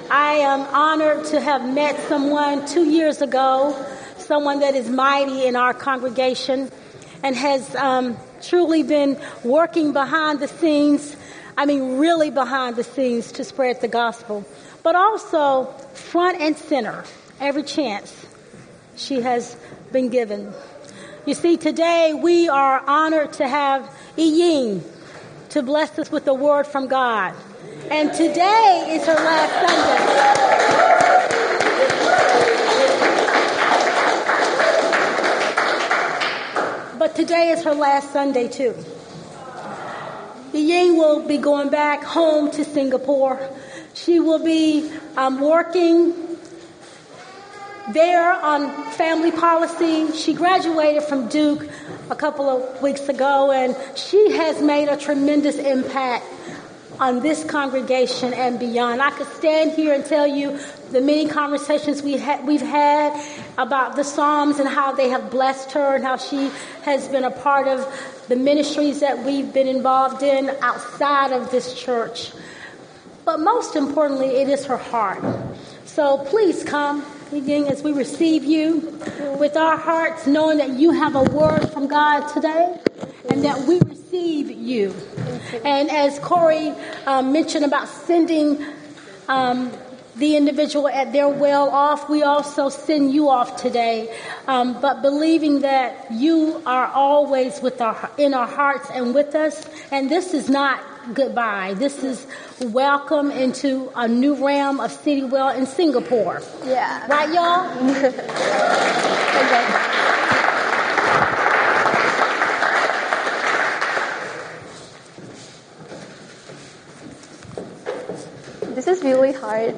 I am honored to have met someone 2 years ago, someone that is mighty in our congregation and has truly been working behind the scenes, really behind the scenes to spread the gospel, but also front and center, every chance she has been given. You see, today we are honored to have Ying to bless us with a word from God. And today is her last Sunday. But today is her last Sunday too. Ying will be going back home to Singapore. She will be working there on family policy. She graduated from Duke a couple of weeks ago, and she has made a tremendous impact on this congregation and beyond. I could stand here and tell you the many conversations we've had about the Psalms and how they have blessed her and how she has been a part of the ministries that we've been involved in outside of this church. But most importantly, it is her heart. So please come, Ying, as we receive you with our hearts, knowing that you have a word from God today and that we receive you. And as Corey mentioned about sending the individual at their well off, we also send you off today, but believing that you are always in our hearts and with us. And this is not goodbye. This is welcome into a new realm of City Well in Singapore. Yeah. Right, y'all? Okay. This is really hard.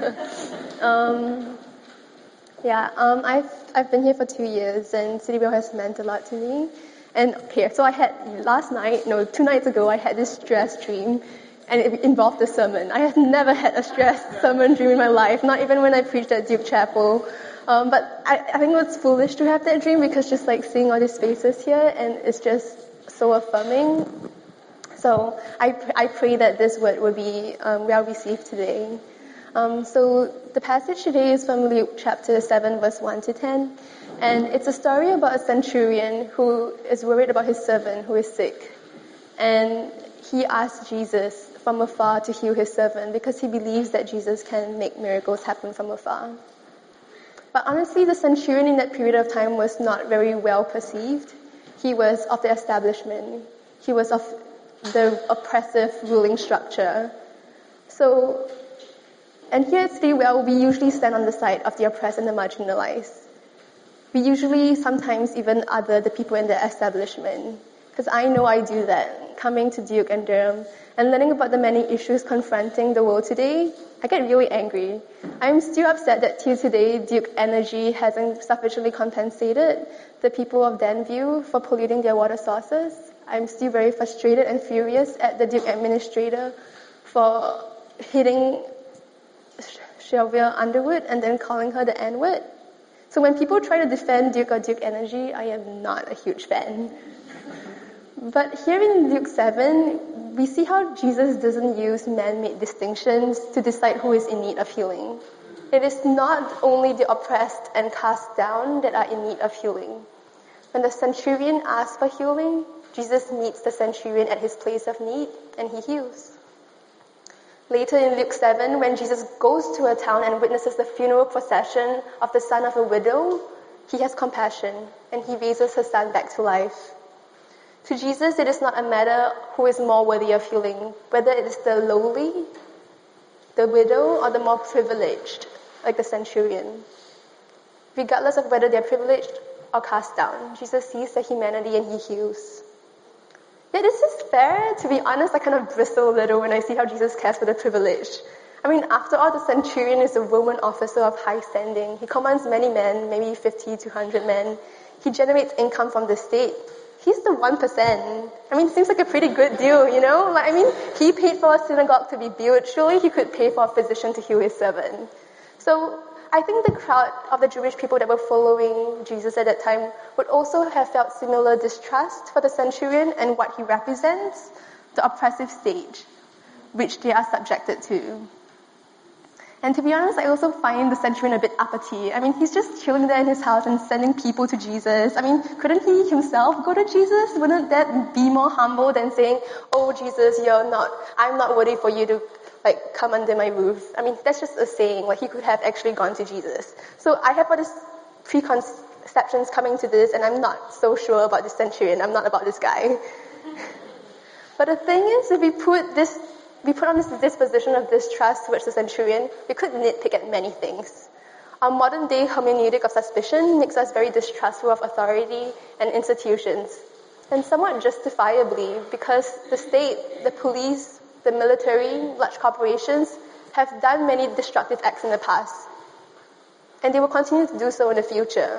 I've been here for 2 years, and City Well has meant a lot to me. And okay, so I had 2 nights ago, I had this stress dream, and it involved a sermon. I have never had a stressed sermon dream in my life, not even when I preached at Duke Chapel. But I think it was foolish to have that dream, because just like seeing all these faces here, and it's just so affirming. So I pray that this word will be well received today. So the passage today is from Luke chapter 7, verse 1 to 10. And it's a story about a centurion who is worried about his servant who is sick. And he asks Jesus from afar to heal his servant because he believes that Jesus can make miracles happen from afar. But honestly, the centurion in that period of time was not very well perceived. He was of the establishment. He was of the oppressive ruling structure. And here at City Well, we usually stand on the side of the oppressed and the marginalized. We usually sometimes even other the people in the establishment. Because I know I do that. Coming to Duke and Durham and learning about the many issues confronting the world today, I get really angry. I'm still upset that till today, Duke Energy hasn't sufficiently compensated the people of Denview for polluting their water sources. I'm still very frustrated and furious at the Duke administrator for hitting Sylvia Underwood and then calling her the N-word. So when people try to defend Duke or Duke Energy, I am not a huge fan. But here in Luke 7, we see how Jesus doesn't use man-made distinctions to decide who is in need of healing. It is not only the oppressed and cast down that are in need of healing. When the centurion asks for healing, Jesus meets the centurion at his place of need, and he heals. Later in Luke 7, when Jesus goes to a town and witnesses the funeral procession of the son of a widow, he has compassion, and he raises her son back to life. To Jesus, it is not a matter who is more worthy of healing, whether it is the lowly, the widow, or the more privileged, like the centurion. Regardless of whether they're privileged or cast down, Jesus sees their humanity and he heals. Yeah, this is fair. To be honest, I kind of bristle a little when I see how Jesus cares for the privileged. After all, the centurion is a Roman officer of high standing. He commands many men, maybe 50 to 100 men. He generates income from the state. He's the 1%. It seems like a pretty good deal, you know? He paid for a synagogue to be built. Surely he could pay for a physician to heal his servant. So I think the crowd of the Jewish people that were following Jesus at that time would also have felt similar distrust for the centurion and what he represents, the oppressive state which they are subjected to. And to be honest, I also find the centurion a bit uppity. I mean, he's just chilling there in his house and sending people to Jesus. I mean, couldn't he himself go to Jesus? Wouldn't that be more humble than saying, oh, Jesus, I'm not worthy for you to, come under my roof? I mean, that's just a saying. He could have actually gone to Jesus. So I have all these preconceptions coming to this, and I'm not so sure about this centurion. I'm not about this guy. But the thing is, if we put on this disposition of distrust towards the centurion, we could nitpick at many things. Our modern day hermeneutic of suspicion makes us very distrustful of authority and institutions, and somewhat justifiably, because the state, the police, the military, large corporations have done many destructive acts in the past, and they will continue to do so in the future.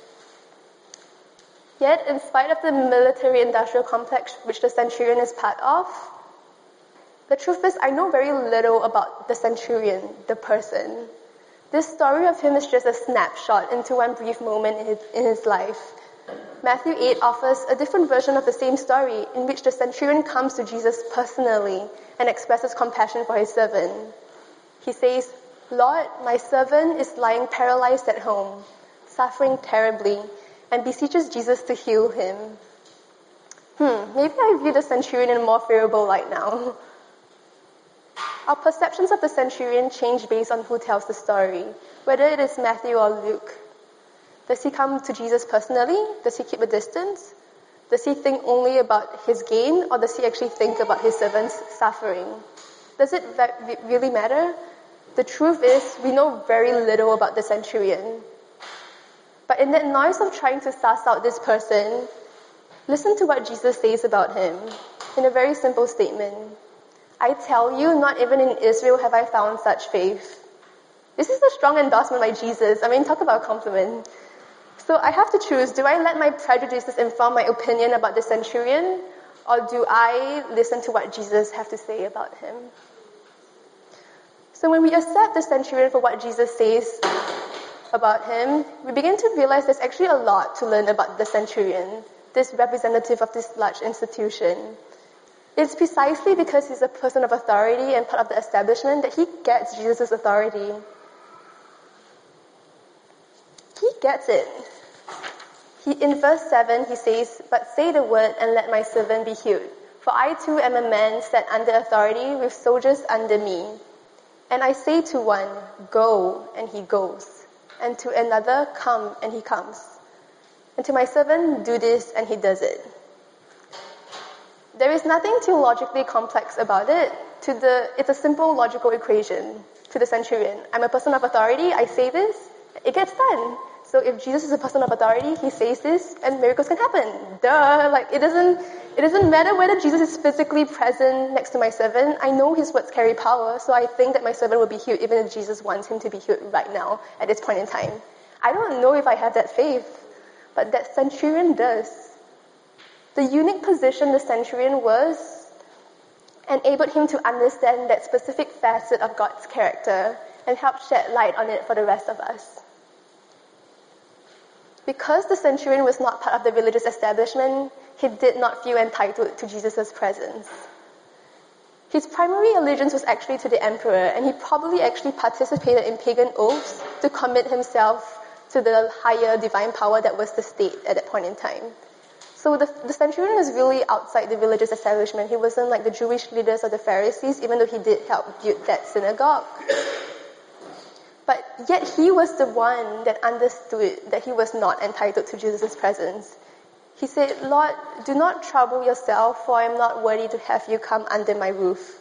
Yet, in spite of the military-industrial complex which the centurion is part of, the truth is, I know very little about the centurion, the person. This story of him is just a snapshot into one brief moment in his life. Matthew 8 offers a different version of the same story in which the centurion comes to Jesus personally and expresses compassion for his servant. He says, Lord, my servant is lying paralyzed at home, suffering terribly, and beseeches Jesus to heal him. Maybe I view the centurion in a more favorable light now. Our perceptions of the centurion change based on who tells the story, whether it is Matthew or Luke. Does he come to Jesus personally? Does he keep a distance? Does he think only about his gain, or does he actually think about his servant's suffering? Does it really matter? The truth is, we know very little about the centurion. But in that noise of trying to suss out this person, listen to what Jesus says about him in a very simple statement. I tell you, not even in Israel have I found such faith. This is a strong endorsement by Jesus. I mean, talk about a compliment. So I have to choose, do I let my prejudices inform my opinion about the centurion, or do I listen to what Jesus has to say about him? So when we accept the centurion for what Jesus says about him, we begin to realize there's actually a lot to learn about the centurion, this representative of this large institution. It's precisely because he's a person of authority and part of the establishment that he gets Jesus' authority. He gets it. In verse 7, he says, But say the word and let my servant be healed. For I too am a man set under authority with soldiers under me. And I say to one, Go, and he goes. And to another, Come, and he comes. And to my servant, Do this, and he does it. There is nothing theologically complex about it. It's a simple logical equation to the centurion. I'm a person of authority, I say this, it gets done. So if Jesus is a person of authority, he says this, and miracles can happen. Duh! It doesn't matter whether Jesus is physically present next to my servant. I know his words carry power, so I think that my servant will be healed even if Jesus wants him to be healed right now, at this point in time. I don't know if I have that faith, but that centurion does. The unique position the centurion was enabled him to understand that specific facet of God's character and help shed light on it for the rest of us. Because the centurion was not part of the religious establishment, he did not feel entitled to Jesus' presence. His primary allegiance was actually to the emperor, and he probably actually participated in pagan oaths to commit himself to the higher divine power that was the state at that point in time. So the centurion was really outside the religious establishment. He wasn't like the Jewish leaders or the Pharisees, even though he did help build that synagogue. But yet he was the one that understood that he was not entitled to Jesus' presence. He said, Lord, do not trouble yourself, for I am not worthy to have you come under my roof.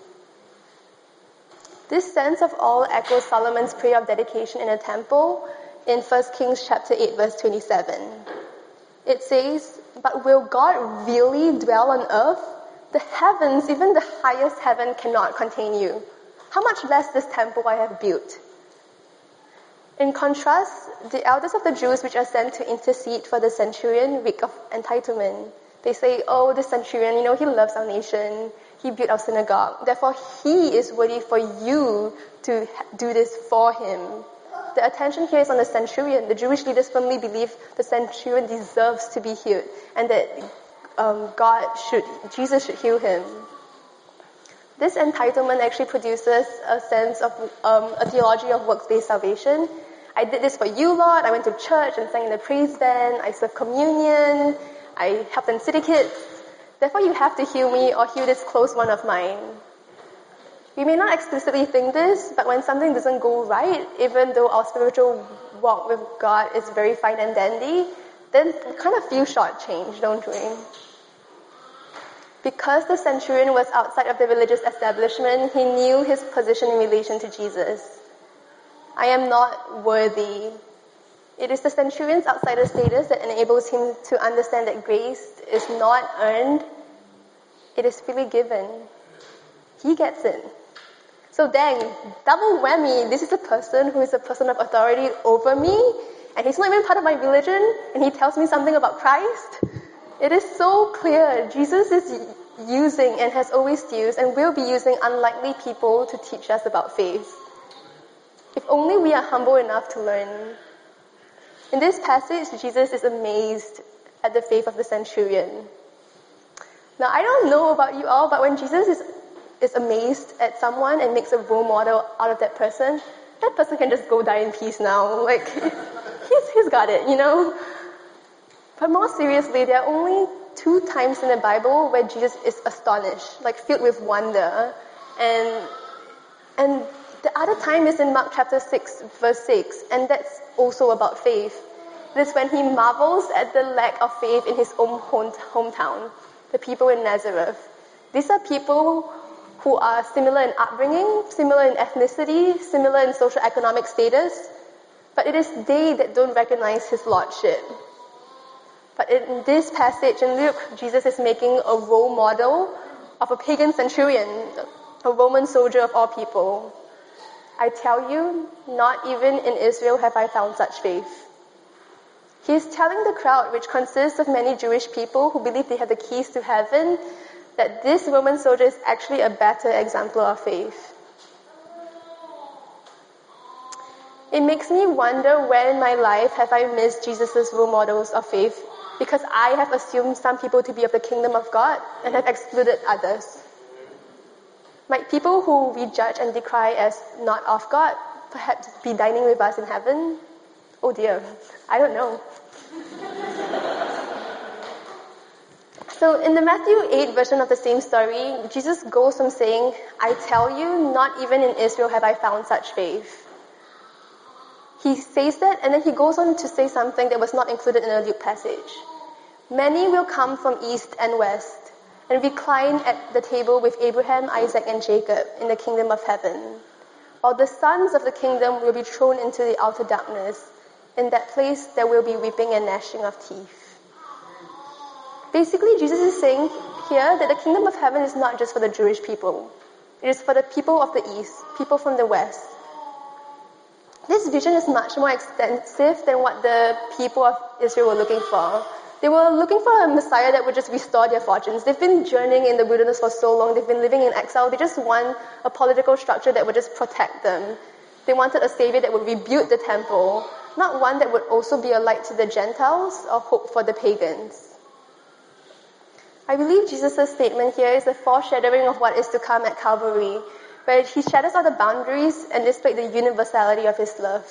This sense of awe echoes Solomon's prayer of dedication in a temple in 1 Kings chapter 8, verse 27. It says, But will God really dwell on earth? The heavens, even the highest heaven, cannot contain you. How much less this temple I have built? In contrast, the elders of the Jews which are sent to intercede for the centurion reek of entitlement. They say, oh, the centurion, he loves our nation. He built our synagogue. Therefore, he is worthy for you to do this for him. The attention here is on the centurion. The Jewish leaders firmly believe the centurion deserves to be healed and that Jesus should heal him. This entitlement actually produces a sense of a theology of works-based salvation. I did this for you, Lord. I went to church and sang in the praise band. I served communion. I helped in city kids. Therefore, you have to heal me or heal this close one of mine. We may not explicitly think this, but when something doesn't go right, even though our spiritual walk with God is very fine and dandy, then we kind of feel shortchanged, don't we? Because the centurion was outside of the religious establishment, he knew his position in relation to Jesus. I am not worthy. It is the centurion's outsider status that enables him to understand that grace is not earned, it is freely given. He gets it. So dang, double whammy, this is a person who is a person of authority over me, and he's not even part of my religion, and he tells me something about Christ. It is so clear. Jesus is using and has always used and will be using unlikely people to teach us about faith. If only we are humble enough to learn. In this passage, Jesus is amazed at the faith of the centurion. Now, I don't know about you all, but when Jesus is amazed at someone and makes a role model out of that person can just go die in peace now. Like, he's got it, you know? But more seriously, there are only 2 times in the Bible where Jesus is astonished, like filled with wonder. And the other time is in Mark chapter 6, verse 6, and that's also about faith. It is when he marvels at the lack of faith in his own hometown, the people in Nazareth. These are people who are similar in upbringing, similar in ethnicity, similar in social-economic status, but it is they that don't recognize his lordship. But in this passage in Luke, Jesus is making a role model of a pagan centurion, a Roman soldier of all people. I tell you, not even in Israel have I found such faith. He is telling the crowd, which consists of many Jewish people who believe they have the keys to heaven, that this Roman soldier is actually a better exemplar of faith. It makes me wonder where in my life have I missed Jesus' role models of faith, because I have assumed some people to be of the kingdom of God and have excluded others. Might people who we judge and decry as not of God perhaps be dining with us in heaven? Oh dear, I don't know. So in the Matthew 8 version of the same story, Jesus goes from saying, I tell you, not even in Israel have I found such faith. He says that, and then he goes on to say something that was not included in the Luke passage. Many will come from east and west and recline at the table with Abraham, Isaac, and Jacob in the kingdom of heaven, while the sons of the kingdom will be thrown into the outer darkness. In that place there will be weeping and gnashing of teeth. Basically, Jesus is saying here that the kingdom of heaven is not just for the Jewish people. It is for the people of the east, people from the west. This vision is much more extensive than what the people of Israel were looking for. They were looking for a Messiah that would just restore their fortunes. They've been journeying in the wilderness for so long. They've been living in exile. They just want a political structure that would just protect them. They wanted a savior that would rebuild the temple, not one that would also be a light to the Gentiles or hope for the pagans. I believe Jesus' statement here is a foreshadowing of what is to come at Calvary, where he shatters all the boundaries and displays the universality of his love.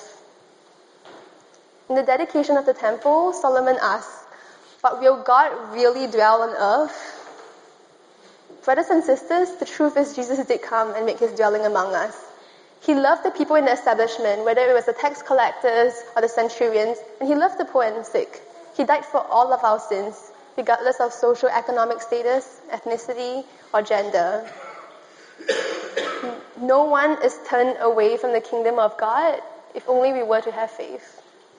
In the dedication of the temple, Solomon asks, but will God really dwell on earth? Brothers and sisters, the truth is Jesus did come and make his dwelling among us. He loved the people in the establishment, whether it was the tax collectors or the centurions, and he loved the poor and sick. He died for all of our sins, regardless of social economic status, ethnicity, or gender. No one is turned away from the kingdom of God if only we were to have faith.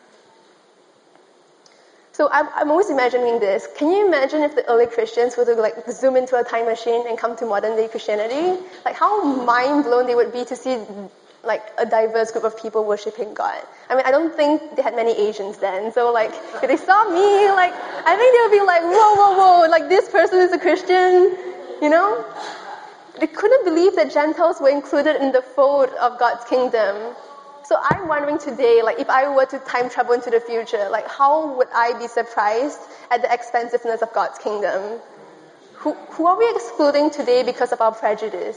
So I'm always imagining this. Can you imagine if the early Christians were to zoom into a time machine and come to modern day Christianity? How mind blown they would be to see a diverse group of people worshiping God. I mean, I don't think they had many Asians then. So if they saw me, I think they would be like, whoa, this person is a Christian, you know? They couldn't believe that Gentiles were included in the fold of God's kingdom. So I'm wondering today, if I were to time travel into the future, how would I be surprised at the expansiveness of God's kingdom? Who are we excluding today because of our prejudice?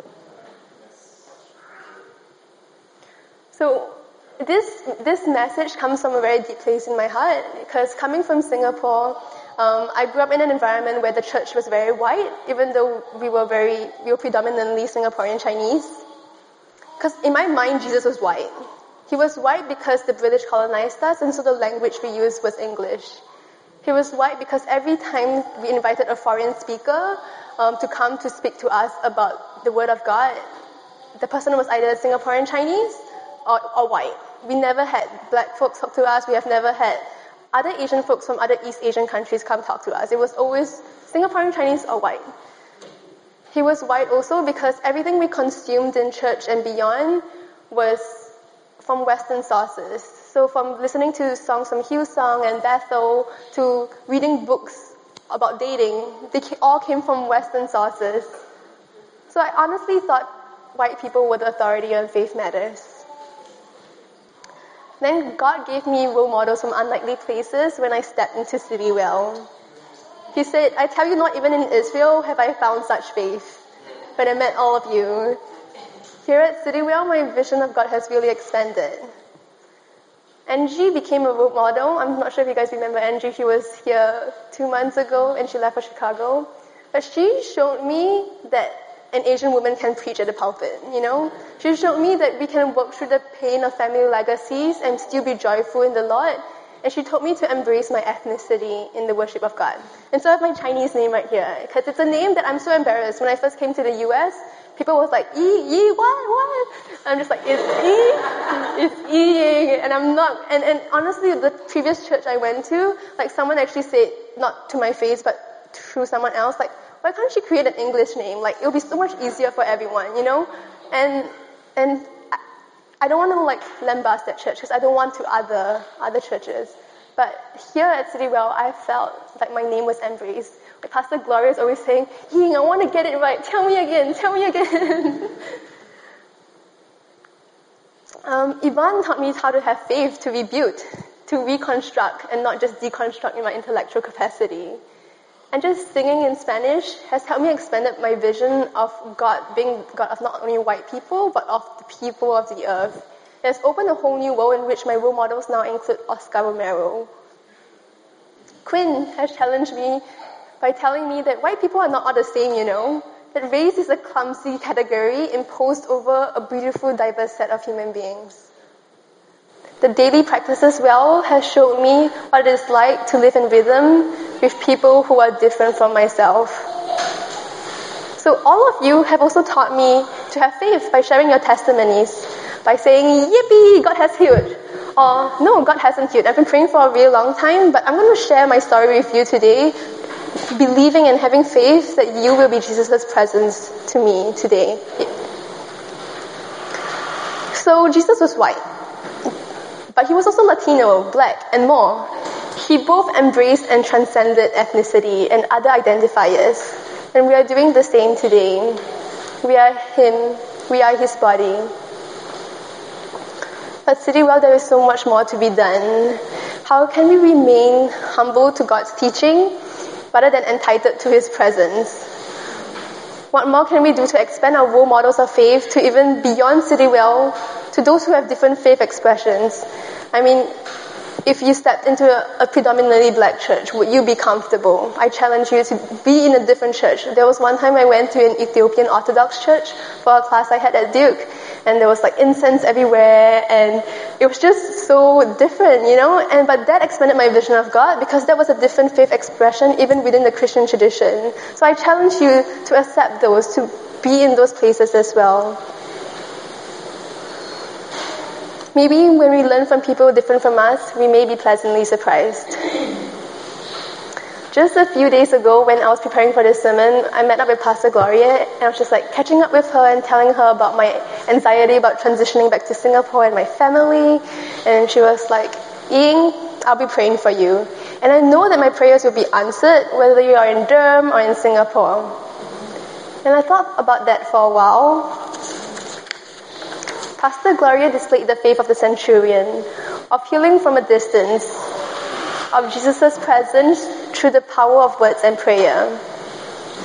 So this message comes from a very deep place in my heart, because coming from Singapore, I grew up in an environment where the church was very white, even though we were predominantly Singaporean Chinese. Because in my mind, Jesus was white. He was white because the British colonized us, and so the language we used was English. He was white because every time we invited a foreign speaker to come to speak to us about the Word of God, the person was either Singaporean Chinese or white. We never had black folks talk to us. We have never had other Asian folks from other East Asian countries come talk to us. It was always Singaporean Chinese or white. He was white also because everything we consumed in church and beyond was from Western sources. So from listening to songs from Hillsong and Bethel to reading books about dating, they all came from Western sources. So I honestly thought white people were the authority on faith matters. Then God gave me role models from unlikely places when I stepped into Citywell. He said, I tell you, not even in Israel have I found such faith, but I met all of you. Here at Citywell, my vision of God has really expanded. Angie became a role model. I'm not sure if you guys remember Angie. She was here 2 months ago and she left for Chicago. But she showed me that an Asian woman can preach at the pulpit, you know? She showed me that we can work through the pain of family legacies and still be joyful in the Lord. And she told me to embrace my ethnicity in the worship of God. And so I have my Chinese name right here, because it's a name that I'm so embarrassed. When I first came to the US, people was like, what? I'm just like, it's Yi, and I'm not, and honestly, the previous church I went to, like someone actually said, not to my face, but through someone else, like, why can't she create an English name? Like, it'll be so much easier for everyone, you know? And I don't want to like lambast that church because I don't want to other churches. But here at Citywell, I felt like my name was embraced. Like Pastor Gloria is always saying, Ying, I want to get it right. Tell me again. Yvonne taught me how to have faith, to rebuild, to reconstruct, and not just deconstruct in my intellectual capacity. And just singing in Spanish has helped me expand my vision of God being God of not only white people, but of the people of the earth. It has opened a whole new world in which my role models now include Oscar Romero. Quinn has challenged me by telling me that white people are not all the same, you know. That race is a clumsy category imposed over a beautiful, diverse set of human beings. The daily practice as well has showed me what it is like to live in rhythm with people who are different from myself. So all of you have also taught me to have faith by sharing your testimonies, by saying, yippee, God has healed. Or, no, God hasn't healed. I've been praying for a really long time, but I'm going to share my story with you today, believing and having faith that you will be Jesus' presence to me today. So Jesus was white. But he was also Latino, black, and more. He both embraced and transcended ethnicity and other identifiers. And we are doing the same today. We are him. We are his body. At Citywell, there is so much more to be done. How can we remain humble to God's teaching rather than entitled to his presence? What more can we do to expand our role models of faith to even beyond Citywell, to those who have different faith expressions? I mean, if you stepped into a predominantly black church, would you be comfortable? I challenge you to be in a different church. There was one time I went to an Ethiopian Orthodox church for a class I had at Duke, and there was like incense everywhere, and it was just so different, you know? But that expanded my vision of God because that was a different faith expression even within the Christian tradition. So I challenge you to accept those, to be in those places as well. Maybe when we learn from people different from us, we may be pleasantly surprised. Just a few days ago, when I was preparing for this sermon, I met up with Pastor Gloria, and I was just like catching up with her and telling her about my anxiety about transitioning back to Singapore and my family. And she was like, Ying, I'll be praying for you. And I know that my prayers will be answered, whether you are in Durham or in Singapore. And I thought about that for a while. Pastor Gloria displayed the faith of the centurion, of healing from a distance, of Jesus' presence through the power of words and prayer.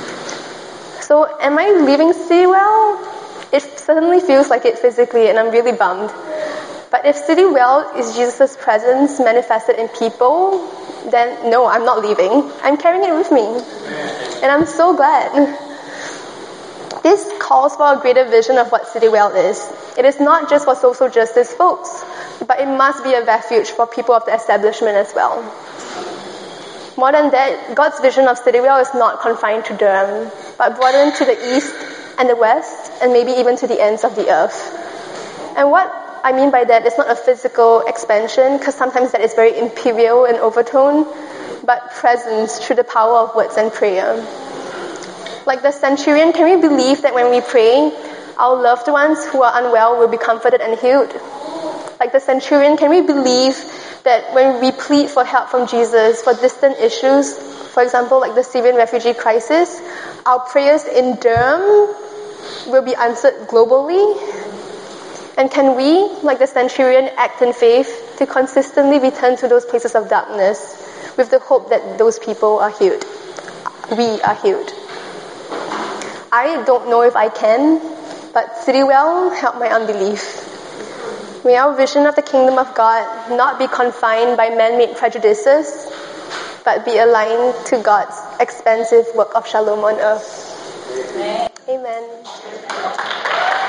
So am I leaving Citywell? It certainly feels like it physically, and I'm really bummed. But if Citywell is Jesus' presence manifested in people, then no, I'm not leaving. I'm carrying it with me. And I'm so glad. This calls for a greater vision of what Citywell is. It is not just for social justice folks, but it must be a refuge for people of the establishment as well. More than that, God's vision of Citywell is not confined to Durham, but broadened to the east and the west, and maybe even to the ends of the earth. And what I mean by that is not a physical expansion, because sometimes that is very imperial and overtone, but presence through the power of words and prayer. Like the centurion, can we believe that when we pray, our loved ones who are unwell will be comforted and healed? Like the centurion, can we believe that when we plead for help from Jesus for distant issues, for example, like the Syrian refugee crisis, our prayers in Durham will be answered globally? And can we, like the centurion, act in faith to consistently return to those places of darkness with the hope that those people are healed? We are healed. I don't know if I can, but Citywell, help my unbelief. May our vision of the kingdom of God not be confined by man-made prejudices, but be aligned to God's expansive work of shalom on earth. Amen.